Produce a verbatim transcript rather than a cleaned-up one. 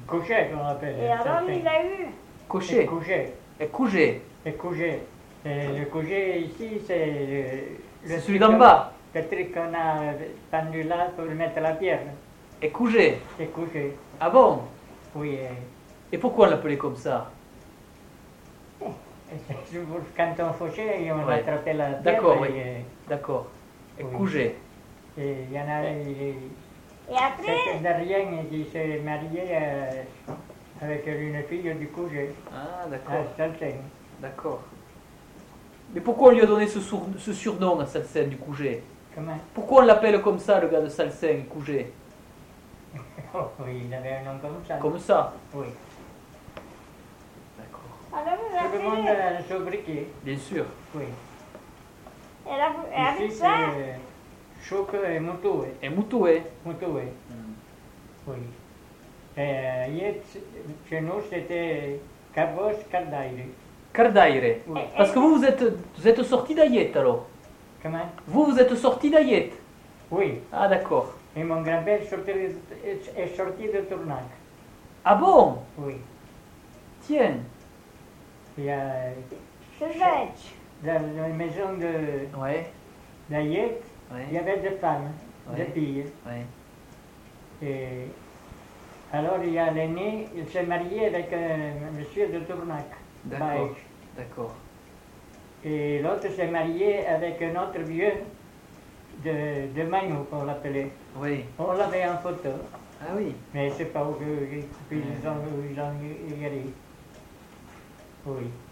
Couchet, on appelle. Et alors, il a eu. Cocher. Couchet. Et couger. Et coucher. Le coucher ici, c'est le. C'est celui d'en bas. Le truc qu'on a tendu là pour mettre la pierre. Et couger. C'est couché. Ah bon? Oui. Et, Et pourquoi on l'appelait comme ça? et quand on fauchait, on Ouais. attrapait la pierre. D'accord, oui. et, D'accord. Et Oui. couger. et il y en a. il- Et après, C'est derrière qui s'est marié euh, avec une fille du coucher. Ah, À d'accord. Salseng. D'accord. Mais pourquoi on lui a donné ce, sour- ce surnom à Salsen du Couget? Comment? Pourquoi on l'appelle comme ça, le gars de Salsen, Couget? Oh, oui, il avait un nom comme ça. Comme ça? Oui. D'accord. alors vous Tout le monde appelez. a un sobriquet. Bien sûr. Oui. Et, là, vous- et avec Ici, ça, c'est Chouk et Moutoué. Et Moutoué. Moutoué, oui. Et euh, hier, chez nous, c'était Cabos Cardaire. Cardaire. Oui. Parce que vous, vous êtes, vous êtes sorti d'Ayet alors? Comment? Vous, vous êtes sorti d'Ayet? Oui. Ah, d'accord. Et mon grand-père est sorti de- est- est sorti de Tournac. Ah bon? Oui. Tiens. Il y a c'est bête. dans la maison de Ouais. d'Ayet, Ouais. il y avait des femmes, Ouais. des filles. Ouais. Et alors il y a l'aîné, il s'est marié avec un monsieur de Tournac. D'accord. Baïch. D'accord. Et l'autre s'est marié avec un autre vieux de, de Magnou, qu'on l'appelait. Oui. On l'avait en photo, Ah oui. mais je ne sais pas où, où- où ils ont, où ils ont y allé. Oui.